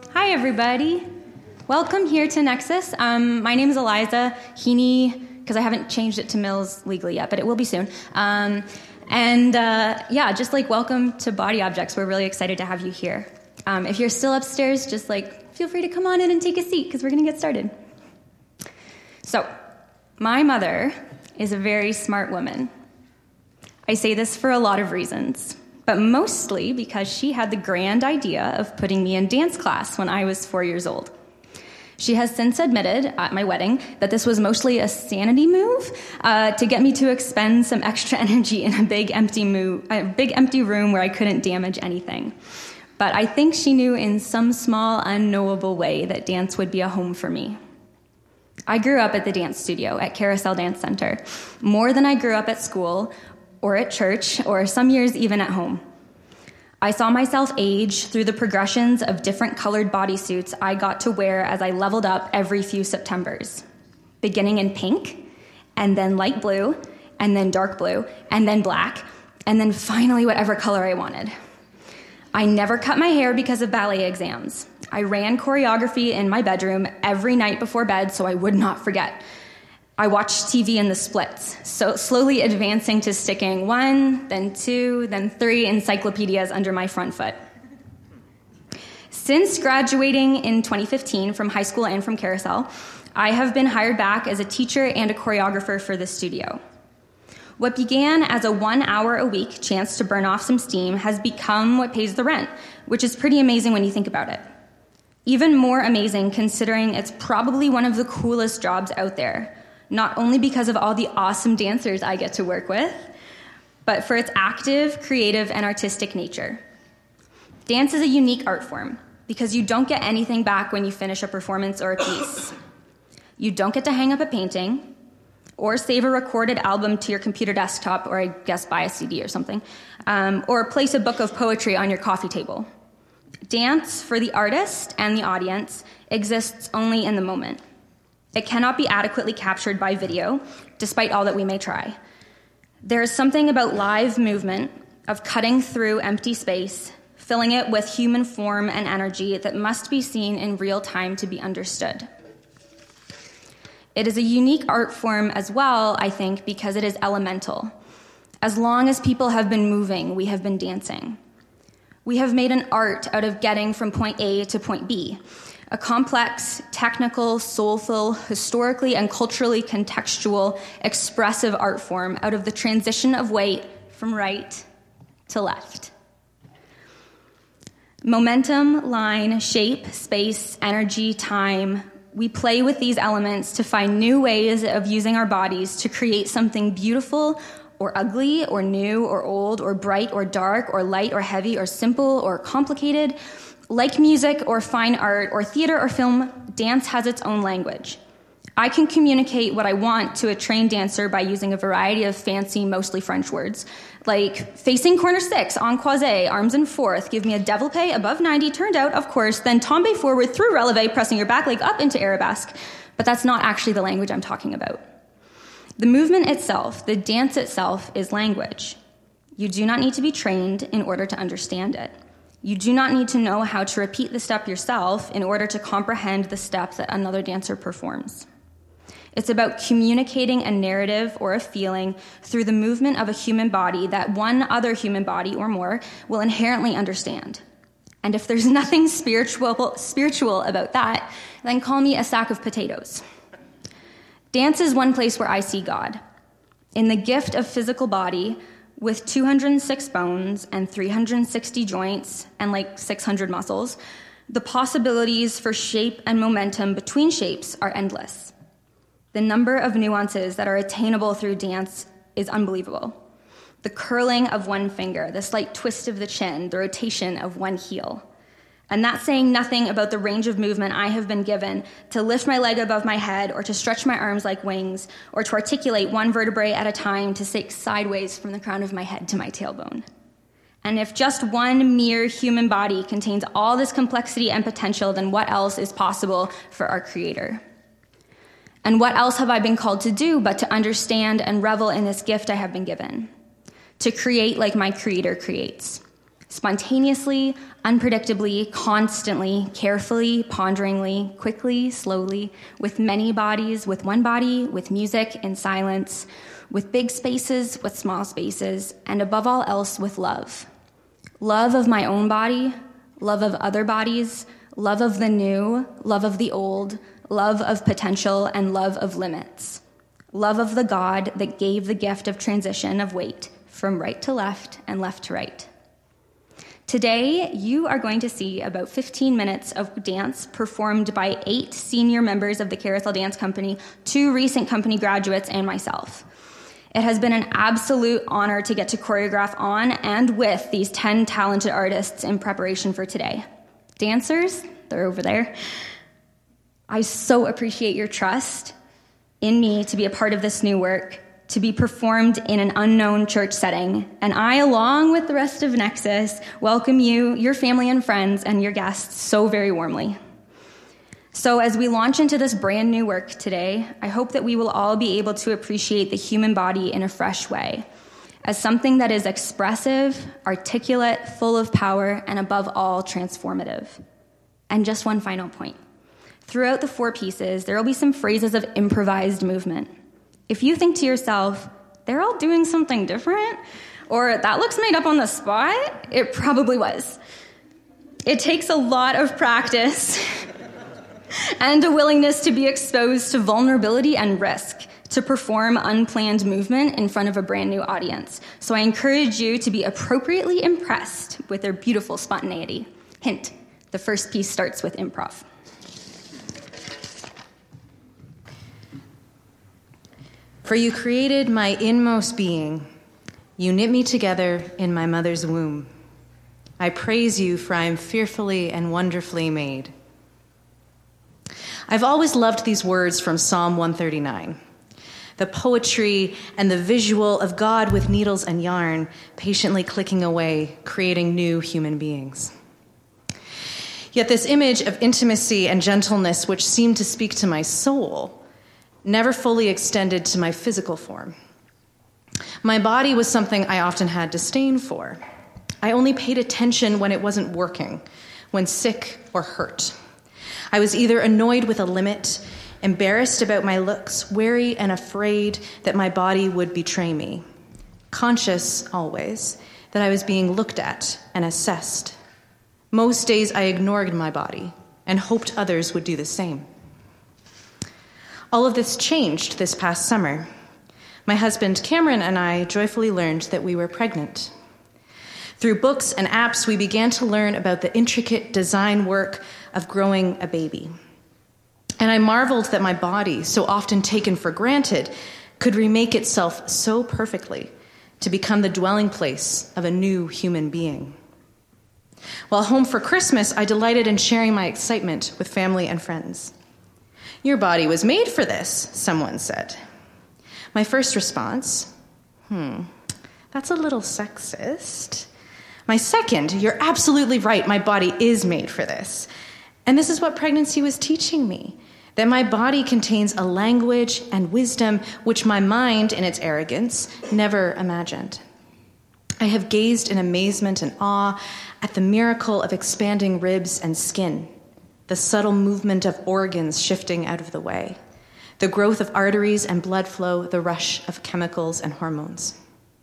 Hi, everybody. Welcome here to Nexus. My name is Eliza Heaney, because I haven't changed it to Mills legally yet, but it will be soon. Welcome to Body Objects. We're really excited to have you here. If you're still upstairs, feel free to come on in and take a seat, because we're going to get started. So, my mother is a very smart woman. I say this for a lot of reasons, but mostly because she had the grand idea of putting me in dance class when I was 4 years old. She has since admitted at my wedding that this was mostly a sanity move to get me to expend some extra energy in a big empty room where I couldn't damage anything. But I think she knew in some small, unknowable way that dance would be a home for me. I grew up at the dance studio at Carousel Dance Center, more than I grew up at school or at church, or some years even at home. I saw myself age through the progressions of different colored bodysuits I got to wear as I leveled up every few Septembers, beginning in pink, and then light blue, and then dark blue, and then black, and then finally whatever color I wanted. I never cut my hair because of ballet exams. I ran choreography in my bedroom every night before bed so I would not forget. I watched TV in the splits, so slowly advancing to sticking 1, then 2, then 3 encyclopedias under my front foot. Since graduating in 2015 from high school and from Carousel, I have been hired back as a teacher and a choreographer for the studio. What began as a 1 hour a week chance to burn off some steam has become what pays the rent, which is pretty amazing when you think about it. Even more amazing considering it's probably one of the coolest jobs out there. Not only because of all the awesome dancers I get to work with, but for its active, creative, and artistic nature. Dance is a unique art form because you don't get anything back when you finish a performance or a piece. You don't get to hang up a painting or save a recorded album to your computer desktop, or I guess buy a CD or something, or place a book of poetry on your coffee table. Dance, for the artist and the audience, exists only in the moment. It cannot be adequately captured by video, despite all that we may try. There is something about live movement, of cutting through empty space, filling it with human form and energy that must be seen in real time to be understood. It is a unique art form as well, I think, because it is elemental. As long as people have been moving, we have been dancing. We have made an art out of getting from point A to point B. A complex, technical, soulful, historically and culturally contextual, expressive art form out of the transition of weight from right to left. Momentum, line, shape, space, energy, time. We play with these elements to find new ways of using our bodies to create something beautiful or ugly or new or old or bright or dark or light or heavy or simple or complicated. Like music or fine art or theater or film, dance has its own language. I can communicate what I want to a trained dancer by using a variety of fancy, mostly French words, like facing corner 6, en croisé, arms in fourth, give me a développé above 90, turned out, of course, then tombe forward through releve, pressing your back leg up into arabesque. But that's not actually the language I'm talking about. The movement itself, the dance itself, is language. You do not need to be trained in order to understand it. You do not need to know how to repeat the step yourself in order to comprehend the step that another dancer performs. It's about communicating a narrative or a feeling through the movement of a human body that one other human body or more will inherently understand. And if there's nothing spiritual about that, then call me a sack of potatoes. Dance is one place where I see God, in the gift of physical body, with 206 bones and 360 joints and 600 muscles. The possibilities for shape and momentum between shapes are endless. The number of nuances that are attainable through dance is unbelievable. The curling of one finger, the slight twist of the chin, the rotation of one heel. And that's saying nothing about the range of movement I have been given to lift my leg above my head or to stretch my arms like wings or to articulate one vertebrae at a time to sink sideways from the crown of my head to my tailbone. And if just one mere human body contains all this complexity and potential, then what else is possible for our Creator? And what else have I been called to do but to understand and revel in this gift I have been given? To create like my Creator creates. Spontaneously, unpredictably, constantly, carefully, ponderingly, quickly, slowly, with many bodies, with one body, with music in silence, with big spaces, with small spaces, and above all else, with love. Love of my own body, love of other bodies, love of the new, love of the old, love of potential, and love of limits. Love of the God that gave the gift of transition of weight from right to left and left to right. Today, you are going to see about 15 minutes of dance performed by 8 senior members of the Carousel Dance Company, 2 recent company graduates, and myself. It has been an absolute honor to get to choreograph on and with these 10 talented artists in preparation for today. Dancers, they're over there. I so appreciate your trust in me to be a part of this new work, to be performed in an unknown church setting. And I, along with the rest of Nexus, welcome you, your family and friends, and your guests so very warmly. So as we launch into this brand new work today, I hope that we will all be able to appreciate the human body in a fresh way, as something that is expressive, articulate, full of power, and above all, transformative. And just one final point. Throughout the 4 pieces, there will be some phrases of improvised movement. If you think to yourself, they're all doing something different, or that looks made up on the spot, it probably was. It takes a lot of practice and a willingness to be exposed to vulnerability and risk to perform unplanned movement in front of a brand new audience. So I encourage you to be appropriately impressed with their beautiful spontaneity. Hint, the first piece starts with improv. For you created my inmost being. You knit me together in my mother's womb. I praise you, for I am fearfully and wonderfully made. I've always loved these words from Psalm 139. The poetry and the visual of God with needles and yarn, patiently clicking away, creating new human beings. Yet this image of intimacy and gentleness, which seemed to speak to my soul, never fully extended to my physical form. My body was something I often had disdain for. I only paid attention when it wasn't working, when sick or hurt. I was either annoyed with a limit, embarrassed about my looks, wary and afraid that my body would betray me, conscious always that I was being looked at and assessed. Most days I ignored my body and hoped others would do the same. All of this changed this past summer. My husband Cameron and I joyfully learned that we were pregnant. Through books and apps, we began to learn about the intricate design work of growing a baby. And I marveled that my body, so often taken for granted, could remake itself so perfectly to become the dwelling place of a new human being. While home for Christmas, I delighted in sharing my excitement with family and friends. Your body was made for this, someone said. My first response, that's a little sexist. My second, you're absolutely right, my body is made for this. And this is what pregnancy was teaching me, that my body contains a language and wisdom which my mind, in its arrogance, never imagined. I have gazed in amazement and awe at the miracle of expanding ribs and skin, the subtle movement of organs shifting out of the way, the growth of arteries and blood flow, the rush of chemicals and hormones.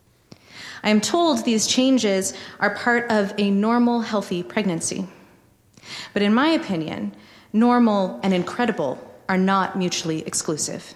I am told these changes are part of a normal, healthy pregnancy. But in my opinion, normal and incredible are not mutually exclusive.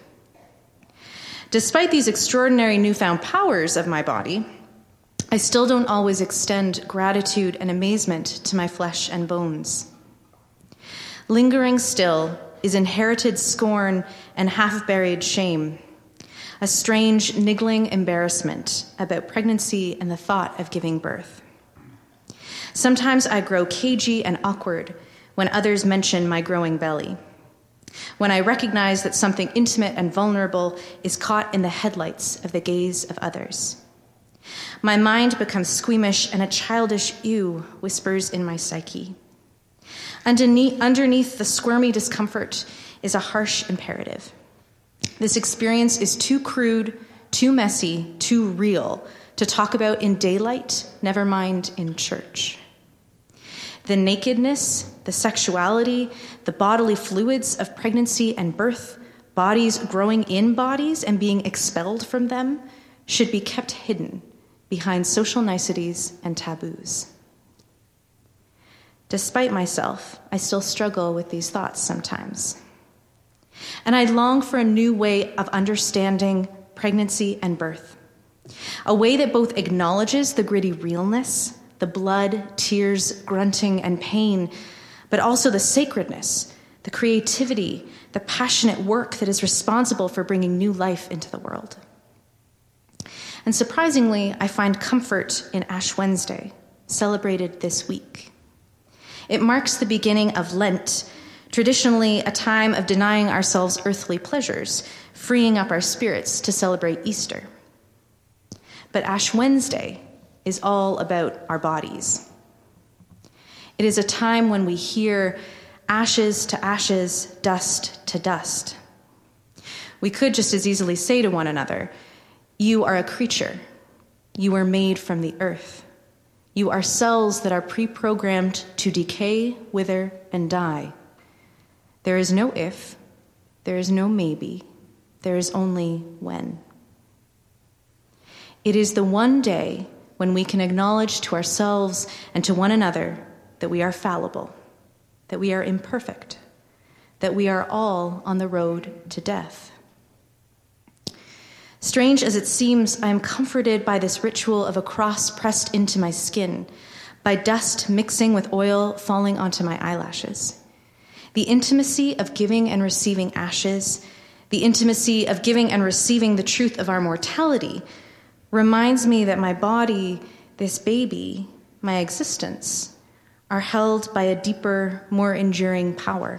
Despite these extraordinary newfound powers of my body, I still don't always extend gratitude and amazement to my flesh and bones. Lingering still is inherited scorn and half-buried shame, a strange, niggling embarrassment about pregnancy and the thought of giving birth. Sometimes I grow cagey and awkward when others mention my growing belly, when I recognize that something intimate and vulnerable is caught in the headlights of the gaze of others. My mind becomes squeamish and a childish ew whispers in my psyche. Underneath the squirmy discomfort is a harsh imperative. This experience is too crude, too messy, too real to to talk about in daylight, never mind in church. The nakedness, the sexuality, the bodily fluids of pregnancy and birth, bodies growing in bodies and being expelled from them, should be kept hidden behind social niceties and taboos. Despite myself, I still struggle with these thoughts sometimes. And I long for a new way of understanding pregnancy and birth, a way that both acknowledges the gritty realness, the blood, tears, grunting, and pain, but also the sacredness, the creativity, the passionate work that is responsible for bringing new life into the world. And surprisingly, I find comfort in Ash Wednesday, celebrated this week. It marks the beginning of Lent, traditionally a time of denying ourselves earthly pleasures, freeing up our spirits to celebrate Easter. But Ash Wednesday is all about our bodies. It is a time when we hear ashes to ashes, dust to dust. We could just as easily say to one another, you are a creature. You are made from the earth. You are cells that are pre-programmed to decay, wither, and die. There is no if, there is no maybe, there is only when. It is the one day when we can acknowledge to ourselves and to one another that we are fallible, that we are imperfect, that we are all on the road to death. Strange as it seems, I am comforted by this ritual of a cross pressed into my skin, by dust mixing with oil falling onto my eyelashes. The intimacy of giving and receiving ashes, the intimacy of giving and receiving the truth of our mortality, reminds me that my body, this baby, my existence, are held by a deeper, more enduring power.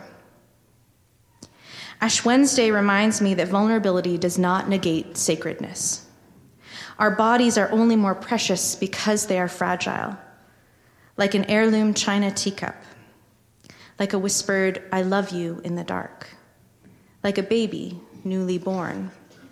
Ash Wednesday reminds me that vulnerability does not negate sacredness. Our bodies are only more precious because they are fragile, like an heirloom china teacup, like a whispered, I love you in the dark, like a baby newly born.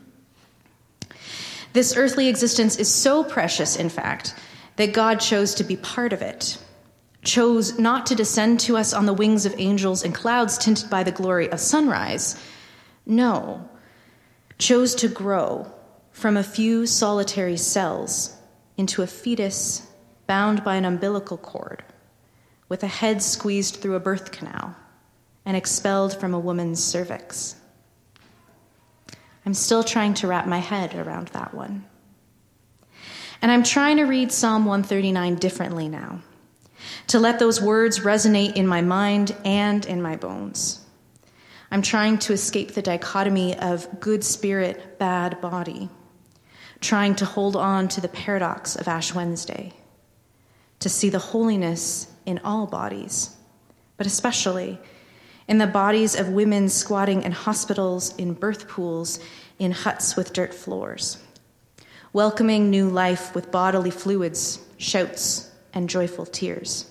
This earthly existence is so precious, in fact, that God chose to be part of it, chose not to descend to us on the wings of angels and clouds tinted by the glory of sunrise. No, chose to grow from a few solitary cells into a fetus bound by an umbilical cord, with a head squeezed through a birth canal and expelled from a woman's cervix. I'm still trying to wrap my head around that one. And I'm trying to read Psalm 139 differently now, to let those words resonate in my mind and in my bones. I'm trying to escape the dichotomy of good spirit, bad body, trying to hold on to the paradox of Ash Wednesday, to see the holiness in all bodies, but especially in the bodies of women squatting in hospitals, in birth pools, in huts with dirt floors, welcoming new life with bodily fluids, shouts, and joyful tears.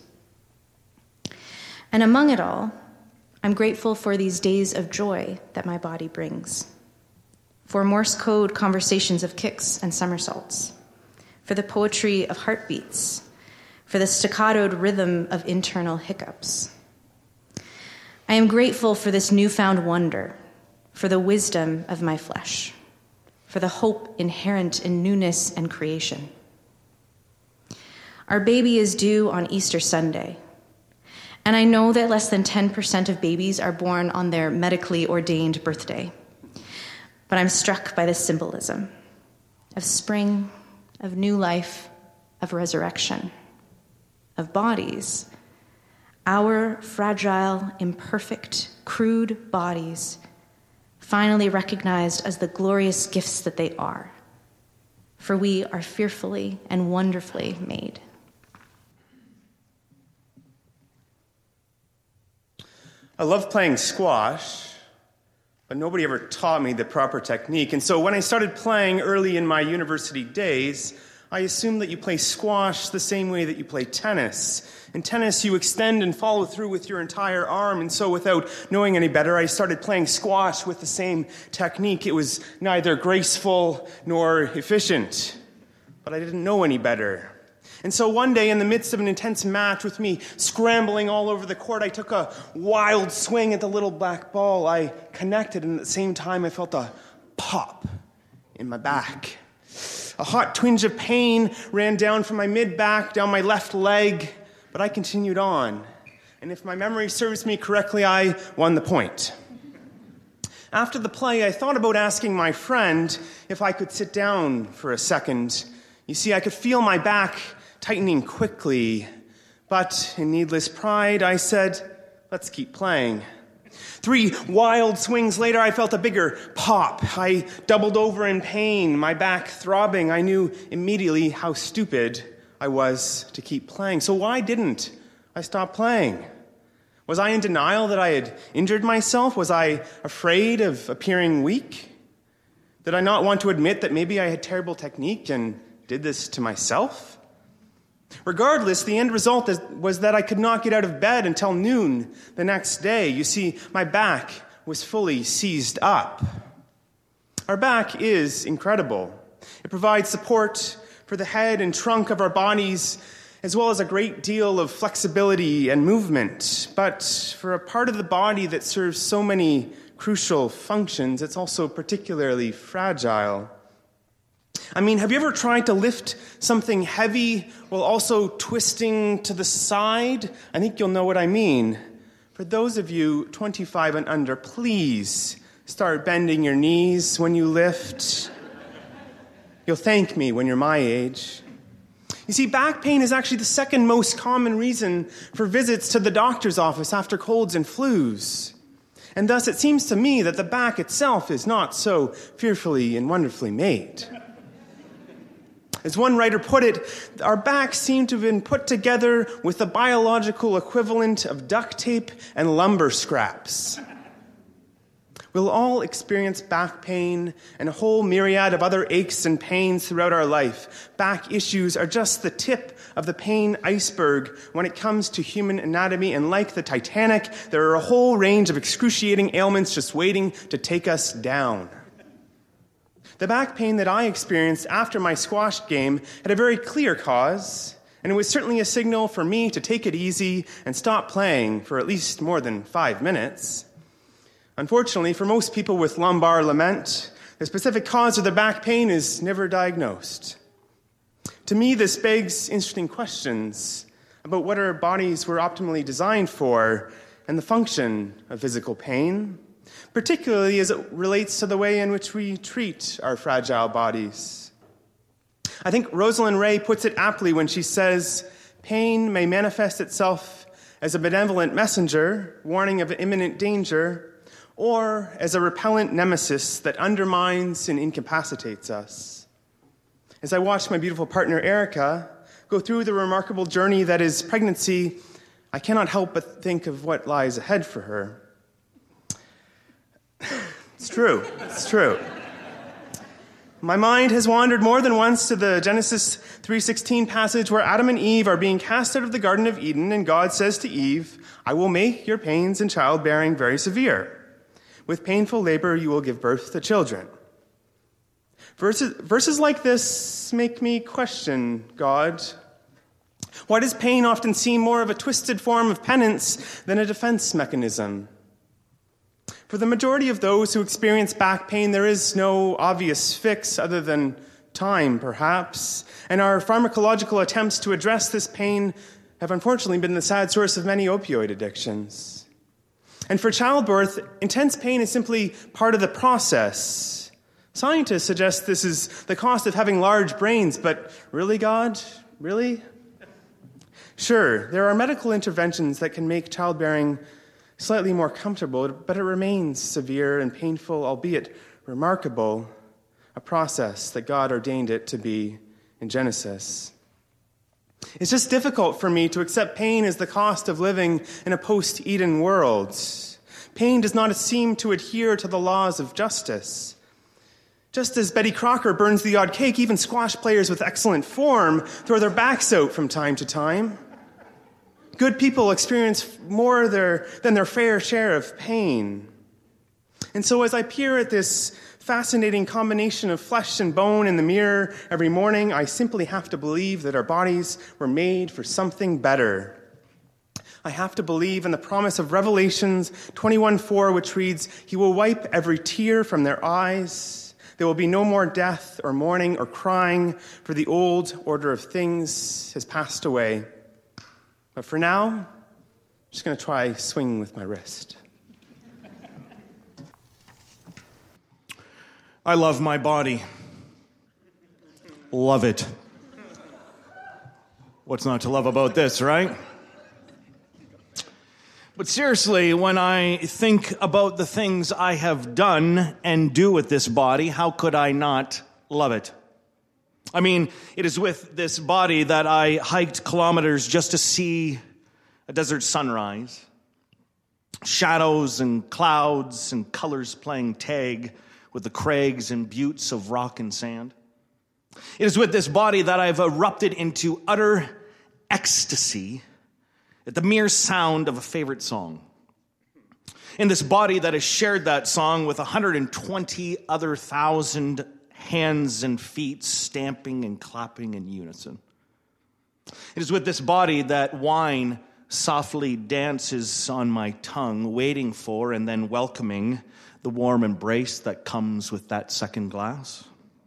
And among it all, I'm grateful for these days of joy that my body brings, for Morse code conversations of kicks and somersaults, for the poetry of heartbeats, for the staccatoed rhythm of internal hiccups. I am grateful for this newfound wonder, for the wisdom of my flesh, for the hope inherent in newness and creation. Our baby is due on Easter Sunday, and I know that less than 10% of babies are born on their medically ordained birthday. But I'm struck by the symbolism of spring, of new life, of resurrection, of bodies, our fragile, imperfect, crude bodies, finally recognized as the glorious gifts that they are, for we are fearfully and wonderfully made. I love playing squash, but nobody ever taught me the proper technique. And so when I started playing early in my university days, I assumed that you play squash the same way that you play tennis. In tennis, you extend and follow through with your entire arm. And so without knowing any better, I started playing squash with the same technique. It was neither graceful nor efficient. but I didn't know any better. And so one day, in the midst of an intense match with me scrambling all over the court, I took a wild swing at the little black ball. I connected, and at the same time, I felt a pop in my back. A hot twinge of pain ran down from my mid-back, down my left leg, but I continued on. And if my memory serves me correctly, I won the point. After the play, I thought about asking my friend if I could sit down for a second. You see, I could feel my back tightening quickly, but in needless pride, I said, let's keep playing. 3 wild swings later, I felt a bigger pop. I doubled over in pain, my back throbbing. I knew immediately how stupid I was to keep playing. So why didn't I stop playing? Was I in denial that I had injured myself? Was I afraid of appearing weak? Did I not want to admit that maybe I had terrible technique and did this to myself? Regardless, the end result was that I could not get out of bed until noon the next day. You see, my back was fully seized up. Our back is incredible. It provides support for the head and trunk of our bodies, as well as a great deal of flexibility and movement. But for a part of the body that serves so many crucial functions, it's also particularly fragile. I mean, have you ever tried to lift something heavy while also twisting to the side? I think you'll know what I mean. For those of you 25 and under, please start bending your knees when you lift. You'll thank me when you're my age. You see, back pain is actually the second most common reason for visits to the doctor's office after colds and flus. And thus, it seems to me that the back itself is not so fearfully and wonderfully made. As one writer put it, our backs seem to have been put together with the biological equivalent of duct tape and lumber scraps. We'll all experience back pain and a whole myriad of other aches and pains throughout our life. Back issues are just the tip of the pain iceberg when it comes to human anatomy, and like the Titanic, there are a whole range of excruciating ailments just waiting to take us down. The back pain that I experienced after my squash game had a very clear cause, and it was certainly a signal for me to take it easy and stop playing for at least more than 5 minutes. Unfortunately, for most people with lumbar lament, the specific cause of their back pain is never diagnosed. To me, this begs interesting questions about what our bodies were optimally designed for and the function of physical pain, particularly as it relates to the way in which we treat our fragile bodies. I think Rosalind Ray puts it aptly when she says, pain may manifest itself as a benevolent messenger, warning of imminent danger, or as a repellent nemesis that undermines and incapacitates us. As I watch my beautiful partner, Erica, go through the remarkable journey that is pregnancy, I cannot help but think of what lies ahead for her. It's true. My mind has wandered more than once to the Genesis 3:16 passage where Adam and Eve are being cast out of the Garden of Eden, and God says to Eve, I will make your pains in childbearing very severe. With painful labor you will give birth to children. Verses like this make me question God. Why does pain often seem more of a twisted form of penance than a defense mechanism? For the majority of those who experience back pain, there is no obvious fix other than time, perhaps. And our pharmacological attempts to address this pain have unfortunately been the sad source of many opioid addictions. And for childbirth, intense pain is simply part of the process. Scientists suggest this is the cost of having large brains, but really, God? Really? Sure, there are medical interventions that can make childbearing slightly more comfortable, but it remains severe and painful, albeit remarkable, a process that God ordained it to be in Genesis. It's just difficult for me to accept pain as the cost of living in a post-Eden world. Pain does not seem to adhere to the laws of justice. Just as Betty Crocker burns the odd cake, even squash players with excellent form throw their backs out from time to time. Good people experience more than their fair share of pain. And so as I peer at this fascinating combination of flesh and bone in the mirror every morning, I simply have to believe that our bodies were made for something better. I have to believe in the promise of Revelations 21:4, which reads, "He will wipe every tear from their eyes. There will be no more death or mourning or crying, for the old order of things has passed away." But for now, I'm just going to try swinging with my wrist. I love my body. Love it. What's not to love about this, right? But seriously, when I think about the things I have done and do with this body, how could I not love it? I mean, it is with this body that I hiked kilometers just to see a desert sunrise. Shadows and clouds and colors playing tag with the crags and buttes of rock and sand. It is with this body that I've erupted into utter ecstasy at the mere sound of a favorite song. In this body that has shared that song with 120 other thousand hands and feet stamping and clapping in unison. It is with this body that wine softly dances on my tongue, waiting for and then welcoming the warm embrace that comes with that second glass.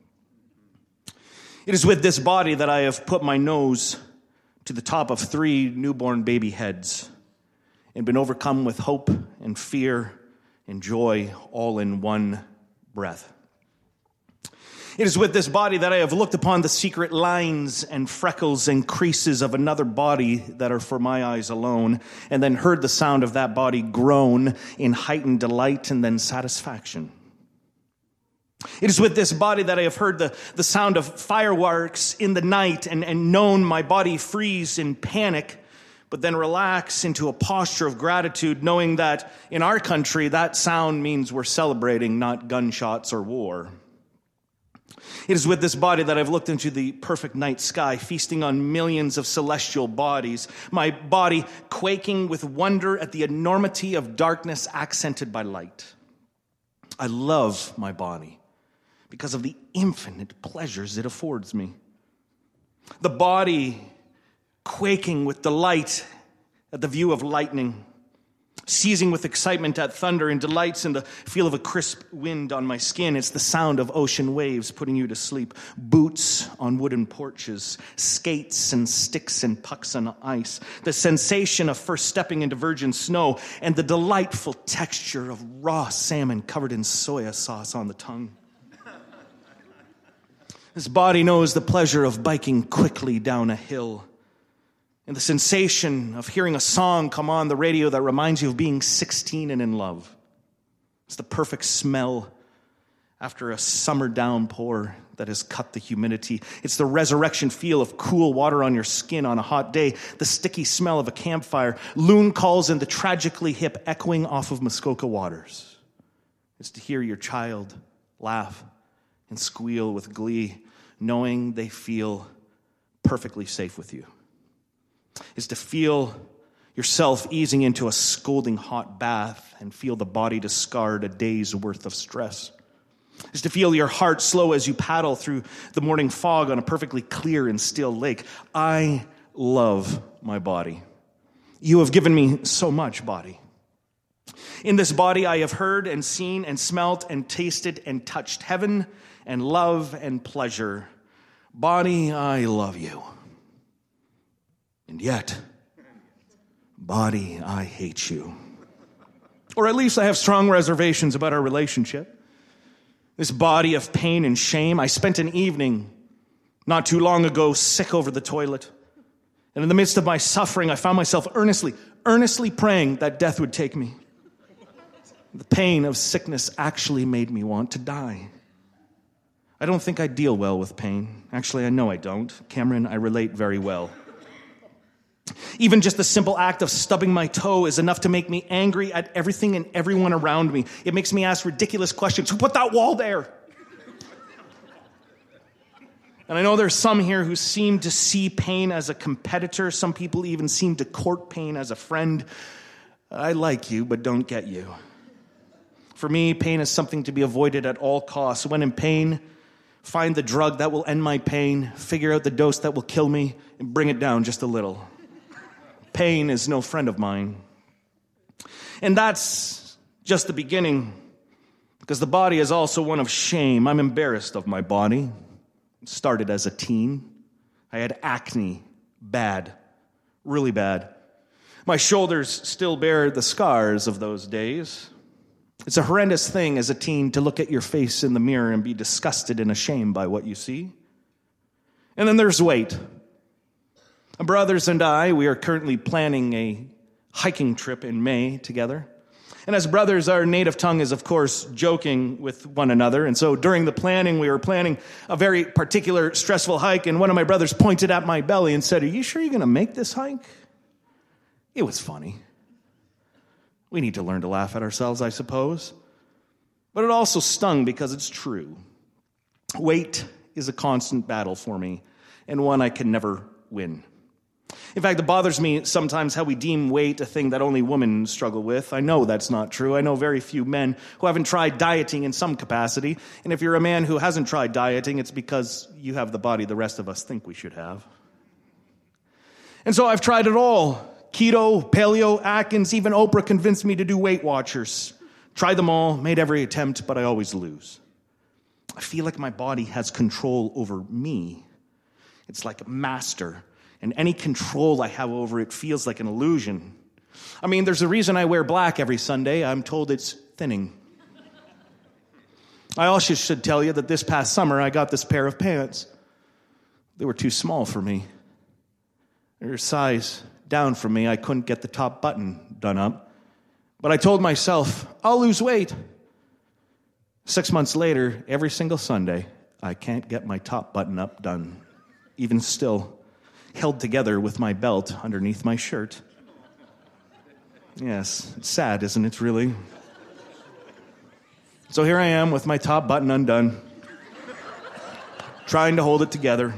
It is with this body that I have put my nose to the top of 3 newborn baby heads and been overcome with hope and fear and joy all in one breath. It is with this body that I have looked upon the secret lines and freckles and creases of another body that are for my eyes alone, and then heard the sound of that body groan in heightened delight and then satisfaction. It is with this body that I have heard the sound of fireworks in the night and known my body freeze in panic, but then relax into a posture of gratitude, knowing that in our country, that sound means we're celebrating, not gunshots or war. It is with this body that I've looked into the perfect night sky, feasting on millions of celestial bodies, my body quaking with wonder at the enormity of darkness accented by light. I love my body because of the infinite pleasures it affords me. The body quaking with delight at the view of lightning, seizing with excitement at thunder, and delights in the feel of a crisp wind on my skin. It's the sound of ocean waves putting you to sleep. Boots on wooden porches, skates and sticks and pucks on ice. The sensation of first stepping into virgin snow, and the delightful texture of raw salmon covered in soya sauce on the tongue. This body knows the pleasure of biking quickly down a hill, and the sensation of hearing a song come on the radio that reminds you of being 16 and in love. It's the perfect smell after a summer downpour that has cut the humidity. It's the resurrection feel of cool water on your skin on a hot day, the sticky smell of a campfire, loon calls, and the tragically hip echoing off of Muskoka waters. It's to hear your child laugh and squeal with glee, knowing they feel perfectly safe with you. Is to feel yourself easing into a scalding hot bath and feel the body discard a day's worth of stress. Is to feel your heart slow as you paddle through the morning fog on a perfectly clear and still lake. I love my body. You have given me so much, body. In this body I have heard and seen and smelt and tasted and touched heaven and love and pleasure. Body, I love you. And yet, body, I hate you. Or at least I have strong reservations about our relationship. This body of pain and shame. I spent an evening not too long ago sick over the toilet. And in the midst of my suffering, I found myself earnestly praying that death would take me. The pain of sickness actually made me want to die. I don't think I deal well with pain. Actually, I know I don't. Cameron, I relate very well. Even just the simple act of stubbing my toe is enough to make me angry at everything and everyone around me. It makes me ask ridiculous questions. Who put that wall there? And I know there's some here who seem to see pain as a competitor. Some people even seem to court pain as a friend. I like you, but don't get you. For me, pain is something to be avoided at all costs. When in pain, find the drug that will end my pain, figure out the dose that will kill me, and bring it down just a little. Pain is no friend of mine. And that's just the beginning, because the body is also one of shame. I'm embarrassed of my body. It started as a teen. I had acne, bad, really bad. My shoulders still bear the scars of those days. It's a horrendous thing as a teen to look at your face in the mirror and be disgusted and ashamed by what you see. And then there's weight. My brothers and I, we are currently planning a hiking trip in May together. And as brothers, our native tongue is, of course, joking with one another. And so during the planning, we were planning a very particular stressful hike. And one of my brothers pointed at my belly and said, "Are you sure you're going to make this hike?" It was funny. We need to learn to laugh at ourselves, I suppose. But it also stung because it's true. Weight is a constant battle for me, and one I can never win. In fact, it bothers me sometimes how we deem weight a thing that only women struggle with. I know that's not true. I know very few men who haven't tried dieting in some capacity. And if you're a man who hasn't tried dieting, it's because you have the body the rest of us think we should have. And so I've tried it all. Keto, paleo, Atkins, even Oprah convinced me to do Weight Watchers. Tried them all, made every attempt, but I always lose. I feel like my body has control over me. It's like a master, and any control I have over it feels like an illusion. I mean, there's a reason I wear black every Sunday. I'm told it's thinning. I also should tell you that this past summer I got this pair of pants. They were too small for me. They're size down from me. I couldn't get the top button done up. But I told myself, I'll lose weight. 6 months later, every single Sunday, I can't get my top button up done. Even still, held together with my belt underneath my shirt. Yes, it's sad, isn't it, really? So here I am with my top button undone, trying to hold it together.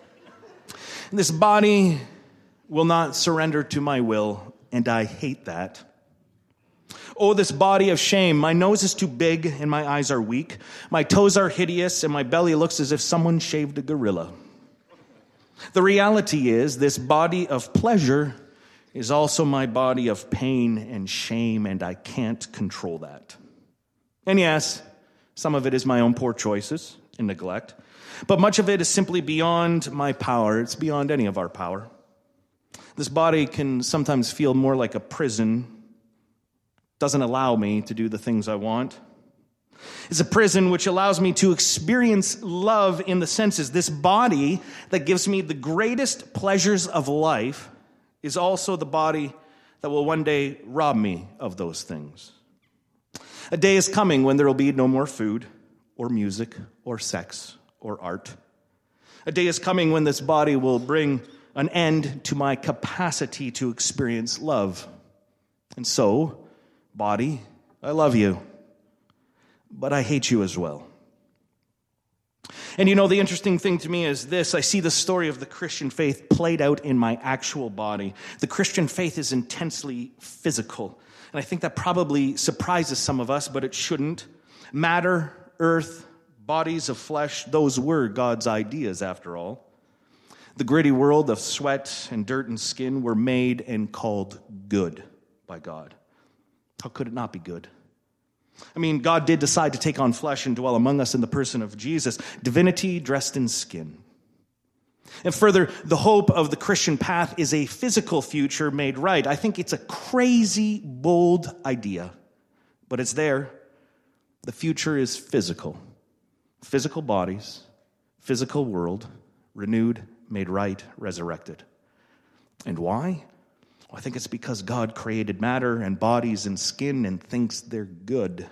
And this body will not surrender to my will, and I hate that. Oh, this body of shame. My nose is too big and my eyes are weak. My toes are hideous and my belly looks as if someone shaved a gorilla. The reality is this body of pleasure is also my body of pain and shame, and I can't control that. And yes, some of it is my own poor choices and neglect, but much of it is simply beyond my power. It's beyond any of our power. This body can sometimes feel more like a prison. Doesn't allow me to do the things I want. It's a prison which allows me to experience love in the senses. This body that gives me the greatest pleasures of life is also the body that will one day rob me of those things. A day is coming when there will be no more food or music or sex or art. A day is coming when this body will bring an end to my capacity to experience love. And so, body, I love you, but I hate you as well. And you know, the interesting thing to me is this. I see the story of the Christian faith played out in my actual body. The Christian faith is intensely physical. And I think that probably surprises some of us, but it shouldn't. Matter, earth, bodies of flesh, those were God's ideas after all. The gritty world of sweat and dirt and skin were made and called good by God. How could it not be good? I mean, God did decide to take on flesh and dwell among us in the person of Jesus, divinity dressed in skin. And further, the hope of the Christian path is a physical future made right. I think it's a crazy, bold idea, but it's there. The future is physical. Physical bodies, physical world, renewed, made right, resurrected. And why? Well, I think it's because God created matter and bodies and skin and thinks they're good.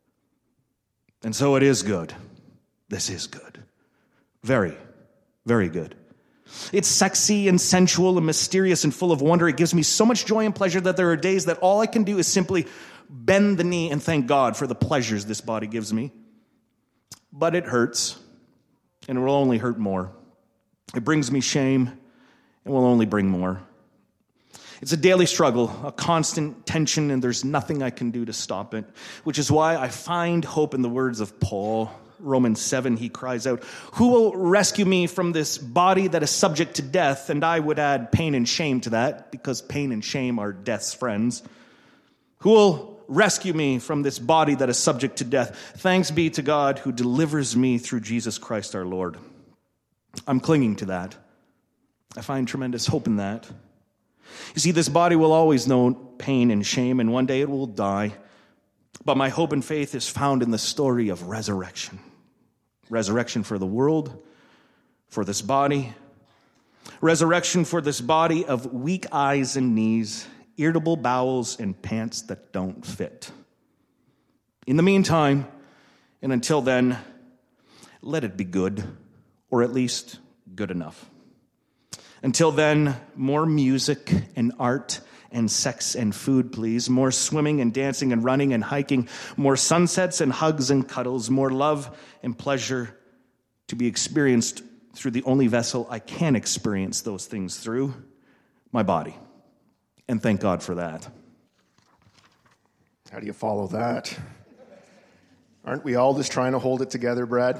And so it is good. This is good. Very, very good. It's sexy and sensual and mysterious and full of wonder. It gives me so much joy and pleasure that there are days that all I can do is simply bend the knee and thank God for the pleasures this body gives me. But it hurts, and it will only hurt more. It brings me shame and will only bring more. It's a daily struggle, a constant tension, and there's nothing I can do to stop it, which is why I find hope in the words of Paul. Romans 7, he cries out, "Who will rescue me from this body that is subject to death?" And I would add pain and shame to that, because pain and shame are death's friends. Who will rescue me from this body that is subject to death? Thanks be to God who delivers me through Jesus Christ our Lord. I'm clinging to that. I find tremendous hope in that. You see, this body will always know pain and shame, and one day it will die. But my hope and faith is found in the story of resurrection. Resurrection for the world, for this body. Resurrection for this body of weak eyes and knees, irritable bowels, and pants that don't fit. In the meantime, and until then, let it be good, or at least good enough. Until then, more music and art and sex and food, please. More swimming and dancing and running and hiking. More sunsets and hugs and cuddles. More love and pleasure to be experienced through the only vessel I can experience those things through, my body. And thank God for that. How do you follow that? Aren't we all just trying to hold it together, Brad?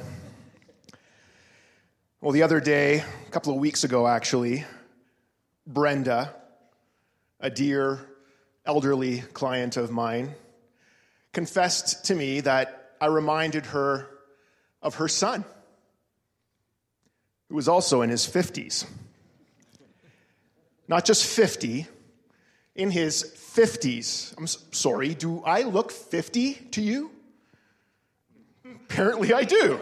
Well, the other day, a couple of weeks ago actually, Brenda, a dear elderly client of mine, confessed to me that I reminded her of her son, who was also in his 50s. Not just 50, in his 50s. I'm sorry, do I look 50 to you? Apparently I do.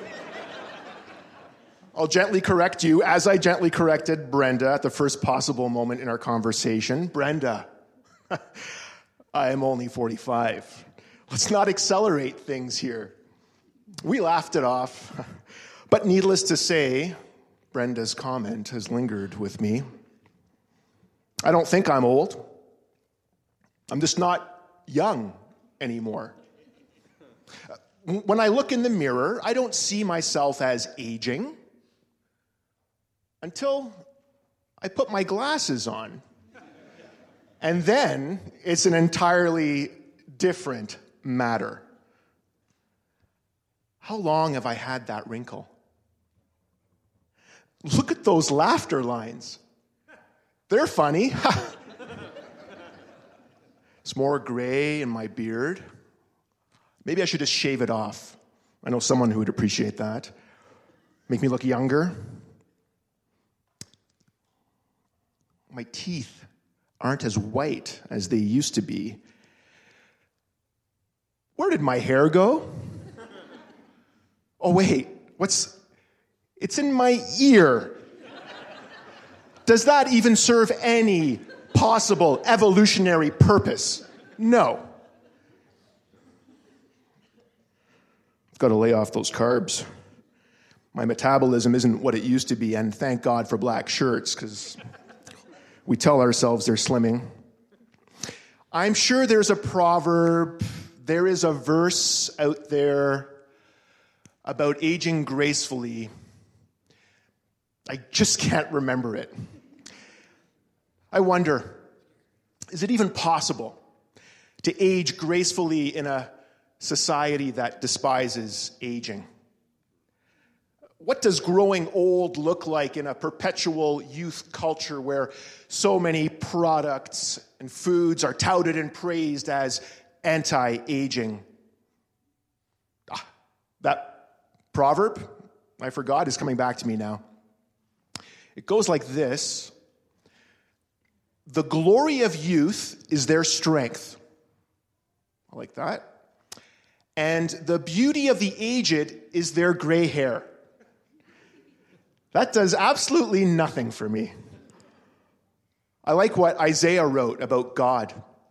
I'll gently correct you, as I gently corrected Brenda at the first possible moment in our conversation. Brenda, I am only 45. Let's not accelerate things here. We laughed it off. But needless to say, Brenda's comment has lingered with me. I don't think I'm old. I'm just not young anymore. When I look in the mirror, I don't see myself as aging until I put my glasses on. And then it's an entirely different matter. How long have I had that wrinkle? Look at those laughter lines. They're funny. It's more gray in my beard. Maybe I should just shave it off. I know someone who would appreciate that. Make me look younger. My teeth aren't as white as they used to be. Where did my hair go? Oh, wait, it's in my ear. Does that even serve any possible evolutionary purpose? No. I've got to lay off those carbs. My metabolism isn't what it used to be, and thank God for black shirts, because we tell ourselves they're slimming. I'm sure there's a proverb, there is a verse out there about aging gracefully. I just can't remember it. I wonder, is it even possible to age gracefully in a society that despises aging? What does growing old look like in a perpetual youth culture where so many products and foods are touted and praised as anti-aging? That proverb, I forgot, is coming back to me now. It goes like this: the glory of youth is their strength. I like that. And the beauty of the aged is their gray hair. That does absolutely nothing for me. I like what Isaiah wrote about God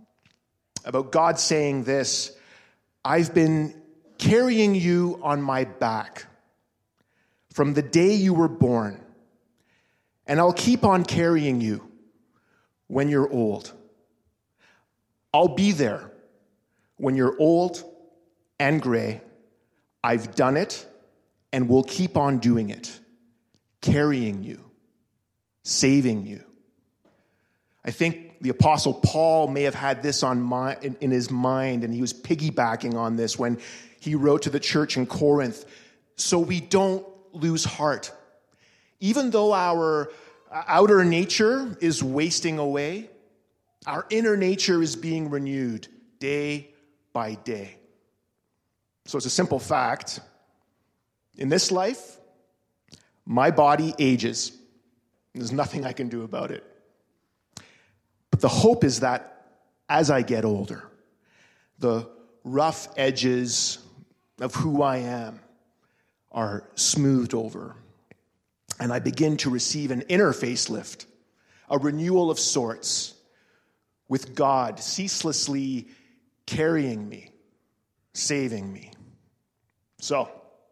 saying this: I've been carrying you on my back from the day you were born, and I'll keep on carrying you when you're old. I'll be there when you're old and gray. I've done it and will keep on doing it, carrying you, saving you. I think The Apostle Paul may have had this in his mind, and he was piggybacking on this when he wrote to the church in Corinth. So we don't lose heart. Even though our outer nature is wasting away, our inner nature is being renewed day by day. So it's a simple fact. In this life, my body ages. There's nothing I can do about it. But the hope is that as I get older, the rough edges of who I am are smoothed over, and I begin to receive an inner facelift, a renewal of sorts, with God ceaselessly carrying me, saving me. So,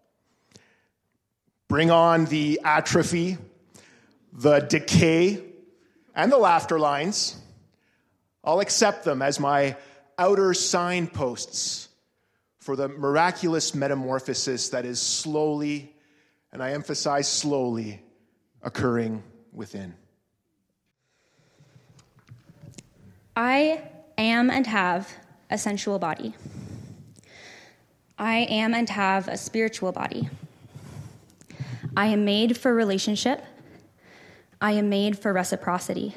bring on the atrophy, the decay, and the laughter lines. I'll accept them as my outer signposts for the miraculous metamorphosis that is slowly, and I emphasize slowly, occurring within. I am and have a sensual body. I am and have a spiritual body. I am made for relationship. I am made for reciprocity.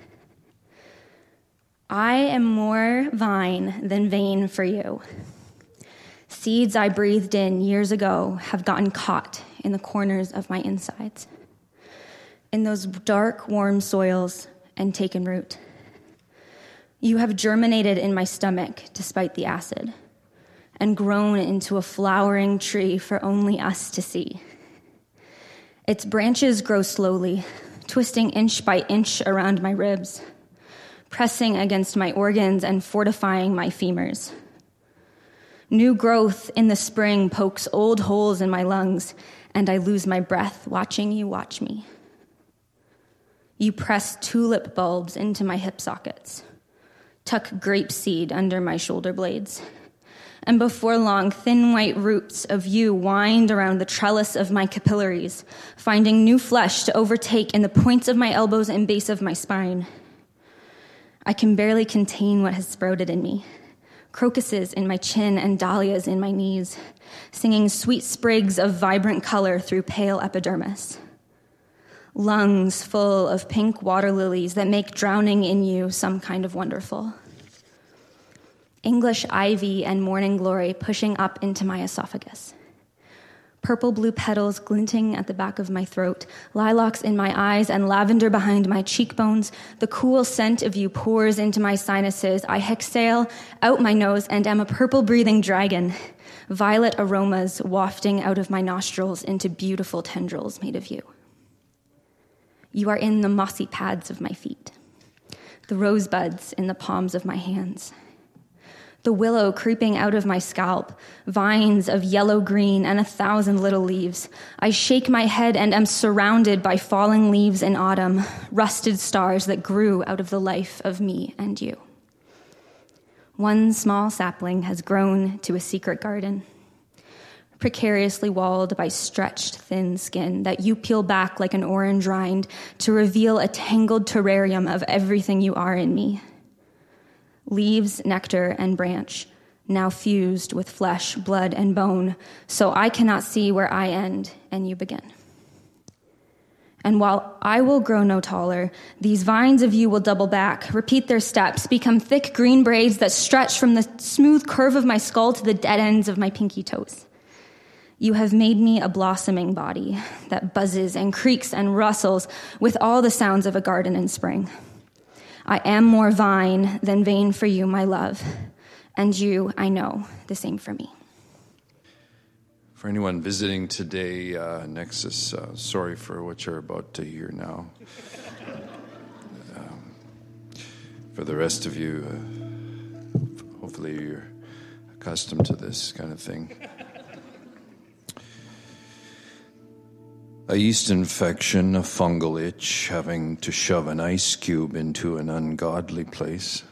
I am more vine than vein for you. Seeds I breathed in years ago have gotten caught in the corners of my insides, in those dark, warm soils, and taken root. You have germinated in my stomach despite the acid, and grown into a flowering tree for only us to see. Its branches grow slowly, twisting inch by inch around my ribs, pressing against my organs and fortifying my femurs. New growth in the spring pokes old holes in my lungs, and I lose my breath watching you watch me. You press tulip bulbs into my hip sockets, tuck grapeseed under my shoulder blades, and before long, thin white roots of you wind around the trellis of my capillaries, finding new flesh to overtake in the points of my elbows and base of my spine. I can barely contain what has sprouted in me. Crocuses in my chin and dahlias in my knees, singing sweet sprigs of vibrant color through pale epidermis. Lungs full of pink water lilies that make drowning in you some kind of wonderful. English ivy and morning glory pushing up into my esophagus. Purple-blue petals glinting at the back of my throat, lilacs in my eyes and lavender behind my cheekbones. The cool scent of you pours into my sinuses. I exhale out my nose and am a purple-breathing dragon. Violet aromas wafting out of my nostrils into beautiful tendrils made of you. You are in the mossy pads of my feet, the rosebuds in the palms of my hands, the willow creeping out of my scalp, vines of yellow-green and 1,000 little leaves. I shake my head and am surrounded by falling leaves in autumn, rusted stars that grew out of the life of me and you. One small sapling has grown to a secret garden, precariously walled by stretched, thin skin that you peel back like an orange rind to reveal a tangled terrarium of everything you are in me. Leaves, nectar, and branch, now fused with flesh, blood, and bone, so I cannot see where I end and you begin. And while I will grow no taller, these vines of you will double back, repeat their steps, become thick green braids that stretch from the smooth curve of my skull to the dead ends of my pinky toes. You have made me a blossoming body that buzzes and creaks and rustles with all the sounds of a garden in spring. I am more vine than vein for you, my love, and you, I know, the same for me. For anyone visiting today, Nexus, sorry for what you're about to hear now. For the rest of you, hopefully you're accustomed to this kind of thing. A yeast infection, a fungal itch, having to shove an ice cube into an ungodly place.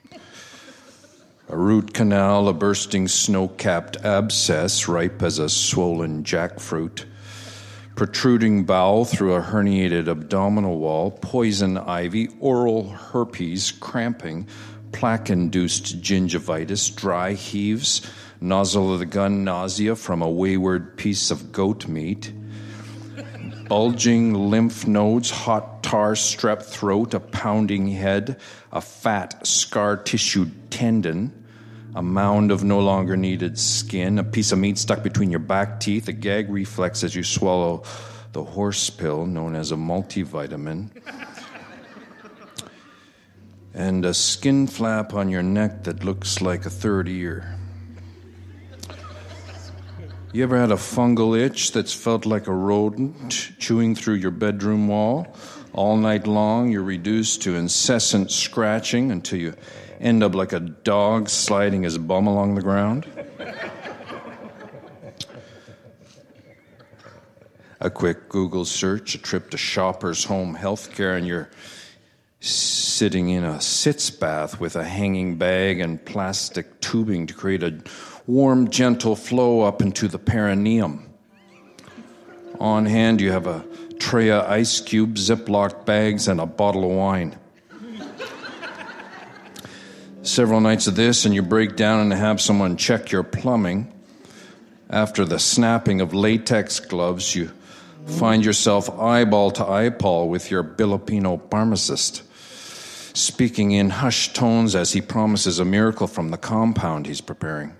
A root canal, a bursting snow-capped abscess, ripe as a swollen jackfruit. protruding bowel through a herniated abdominal wall, poison ivy, oral herpes, cramping, plaque-induced gingivitis, dry heaves, nozzle of the gun nausea from a wayward piece of goat meat, bulging lymph nodes, hot tar, strep throat, a pounding head, a fat scar-tissued tendon, a mound of no longer needed skin, a piece of meat stuck between your back teeth, a gag reflex as you swallow the horse pill known as a multivitamin, and a skin flap on your neck that looks like a third ear. You ever had a fungal itch that's felt like a rodent chewing through your bedroom wall? All night long, you're reduced to incessant scratching until you end up like a dog sliding his bum along the ground? A quick Google search, a trip to Shoppers Home Healthcare, and you're sitting in a sitz bath with a hanging bag and plastic tubing to create a warm, gentle flow up into the perineum. On hand, you have a tray of ice cubes, Ziploc bags, and a bottle of wine. Several nights of this, and you break down and have someone check your plumbing. After the snapping of latex gloves, you find yourself eyeball to eyeball with your Filipino pharmacist, speaking in hushed tones as he promises a miracle from the compound he's preparing.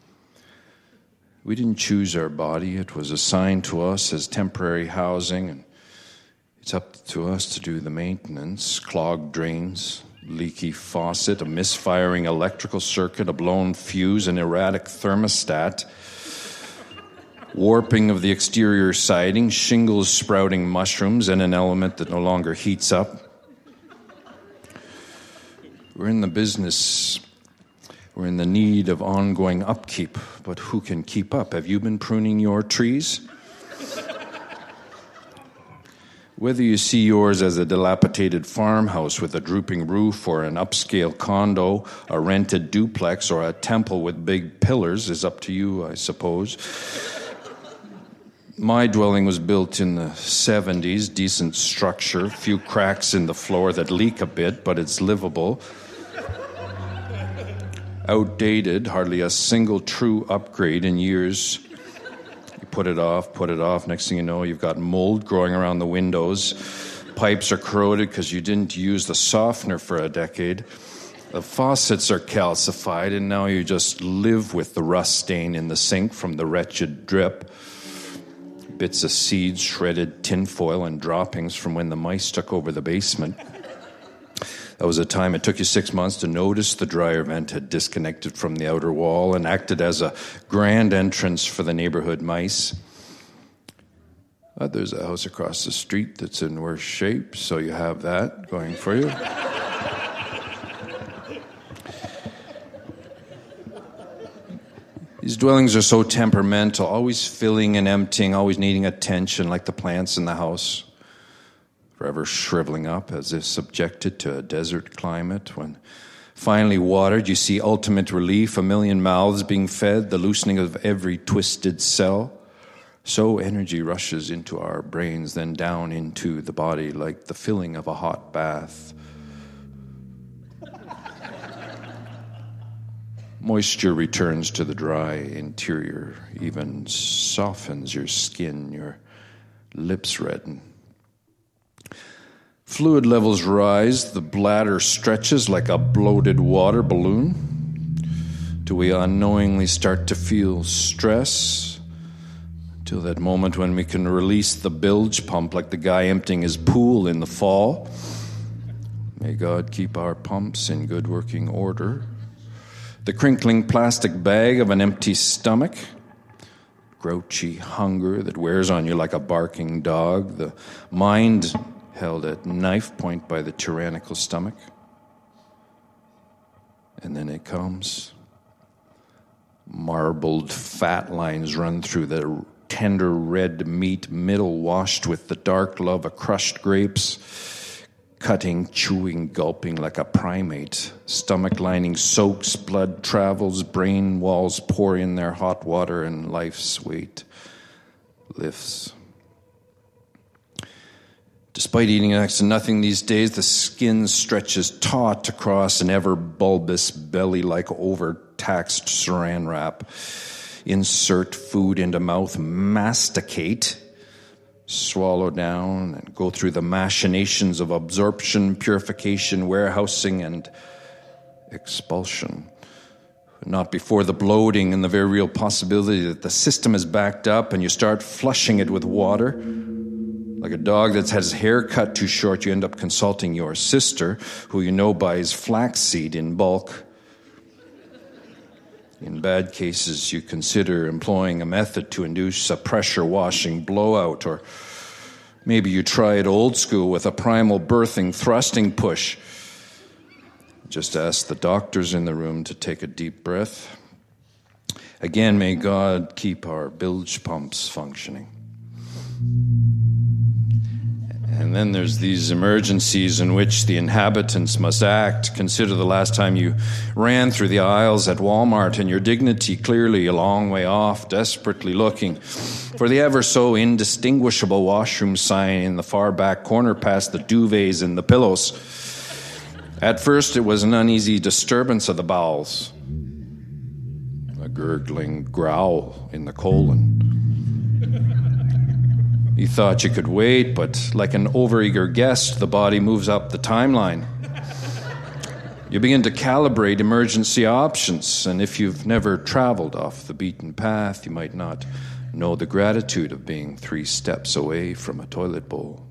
We didn't choose our body. It was assigned to us as temporary housing, and it's up to us to do the maintenance. Clogged drains, leaky faucet, a misfiring electrical circuit, a blown fuse, an erratic thermostat, warping of the exterior siding, shingles sprouting mushrooms, and an element that no longer heats up. We're in the need of ongoing upkeep, but who can keep up? Have you been pruning your trees? Whether you see yours as a dilapidated farmhouse with a drooping roof or an upscale condo, a rented duplex, or a temple with big pillars is up to you, I suppose. My dwelling was built in the 70s, decent structure, few cracks in the floor that leak a bit, but it's livable. Outdated, hardly a single true upgrade in years. You put it off. Next thing you know, you've got mold growing around the windows. Pipes are corroded because you didn't use the softener for a decade. The faucets are calcified, and now you just live with the rust stain in the sink from the wretched drip. Bits of seeds, shredded tinfoil, and droppings from when the mice took over the basement. That was a time it took you 6 months to notice the dryer vent had disconnected from the outer wall and acted as a grand entrance for the neighborhood mice. There's a house across the street that's in worse shape, so you have that going for you. These dwellings are so temperamental, always filling and emptying, always needing attention, like the plants in the house. Forever shriveling up as if subjected to a desert climate. When finally watered, you see ultimate relief, a million mouths being fed, the loosening of every twisted cell. So energy rushes into our brains, then down into the body like the filling of a hot bath. Moisture returns to the dry interior, even softens your skin, your lips redden. Fluid levels rise, the bladder stretches like a bloated water balloon. Do we unknowingly start to feel stress? Till that moment when we can release the bilge pump like the guy emptying his pool in the fall. May God keep our pumps in good working order. The crinkling plastic bag of an empty stomach. Grouchy hunger that wears on you like a barking dog. The mind held at knife point by the tyrannical stomach. And then it comes. Marbled fat lines run through the tender red meat, middle washed with the dark love of crushed grapes. Cutting, chewing, gulping like a primate. Stomach lining soaks, blood travels, brain walls pour in their hot water, and life's weight lifts. Despite eating next to nothing these days, the skin stretches taut across an ever-bulbous belly like overtaxed saran wrap. Insert food into mouth, masticate, swallow down, and go through the machinations of absorption, purification, warehousing, and expulsion. Not before the bloating and the very real possibility that the system is backed up and you start flushing it with water. Like a dog that's had his hair cut too short, you end up consulting your sister, who you know buys flaxseed in bulk. In bad cases, you consider employing a method to induce a pressure washing blowout, or maybe you try it old school with a primal birthing thrusting push. Just ask the doctors in the room to take a deep breath. Again, may God keep our bilge pumps functioning. And then there's these emergencies in which the inhabitants must act. Consider the last time you ran through the aisles at Walmart and your dignity clearly a long way off, desperately looking for the ever so indistinguishable washroom sign in the far back corner past the duvets and the pillows. At first it was an uneasy disturbance of the bowels, a gurgling growl in the colon. You thought you could wait, but like an overeager guest, the body moves up the timeline. You begin to calibrate emergency options, and if you've never traveled off the beaten path, you might not know the gratitude of being 3 steps away from a toilet bowl.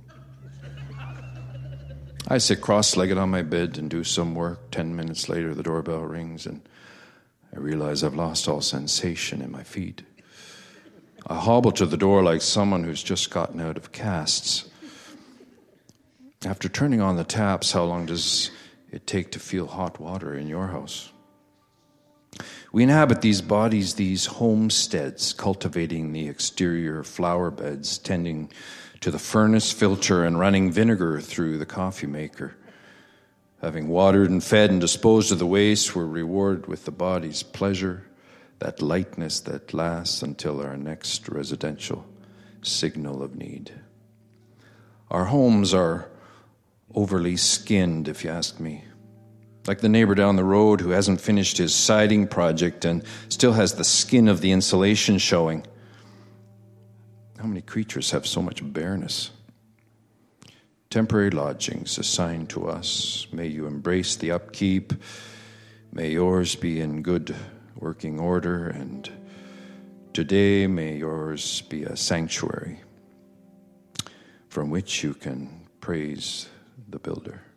I sit cross-legged on my bed and do some work. 10 minutes later, the doorbell rings, and I realize I've lost all sensation in my feet. I hobble to the door like someone who's just gotten out of casts. After turning on the taps, how long does it take to feel hot water in your house? We inhabit these bodies, these homesteads, cultivating the exterior flower beds, tending to the furnace filter and running vinegar through the coffee maker. Having watered and fed and disposed of the waste, we're rewarded with the body's pleasure, that lightness that lasts until our next residential signal of need. Our homes are overly skinned, if you ask me. Like the neighbor down the road who hasn't finished his siding project and still has the skin of the insulation showing. How many creatures have so much bareness? Temporary lodgings assigned to us. May you embrace the upkeep. May yours be in good working order, and today may yours be a sanctuary from which you can praise the builder.